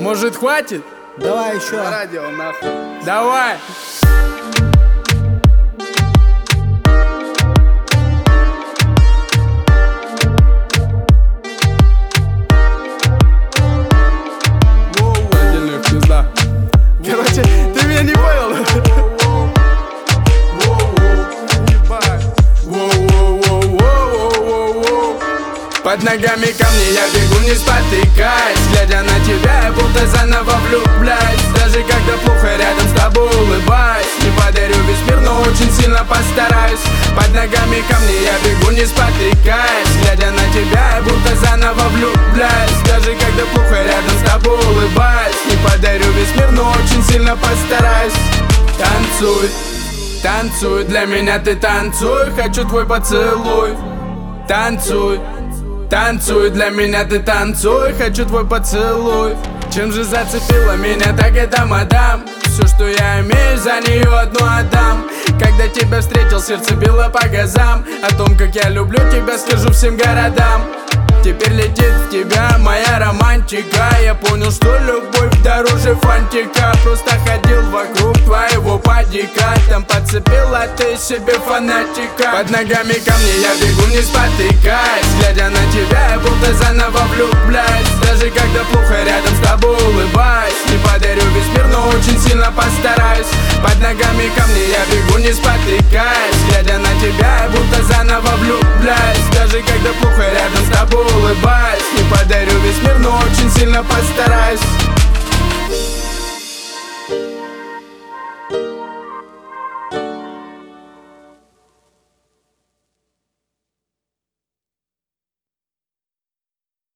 Может, хватит? Давай еще. Радио, нахуй. Давай. Отдельная пизда. Короче, ты меня не понял? Под ногами камни, я бегу, не спотыкаясь. Глядя на тебя, я будто заново влюбляюсь. Даже когда плохо, рядом с тобой улыбаюсь. Не подарю весь мир, но очень сильно постараюсь. Под ногами камни, я бегу, не спотыкаясь. Глядя на тебя, я будто заново влюбляюсь. Даже когда плохо, рядом с тобой улыбаюсь. Не подарю весь мир, но очень сильно постараюсь. Танцуй, танцуй, для меня ты танцуй. Хочу твой поцелуй. Танцуй, танцуй, для меня ты танцуй. Хочу твой поцелуй. Чем же зацепила меня, так это мадам. Все, что я имею, за нее одну отдам. Когда тебя встретил, сердце било по газам. О том, как я люблю тебя, скажу всем городам. Теперь летит в тебя моя романтика. Я понял, что любовь дороже фантика. Просто ходил вокруг твоего падика. Там подцепила ты себе фанатика. Под ногами камни, я бегу, не спотыкаясь. Глядя на тебя, я будто заново влюбляюсь. Даже когда плохо, рядом с тобой улыбаюсь. Не подарю весь мир, но очень сильно постараюсь. Под ногами камни, я бегу, не спотыкаясь. Глядя на тебя, я будто заново влюбляюсь. Даже когда плохо, рядом с тобой улыбаюсь. Не подарю весь мир, но очень сильно постараюсь.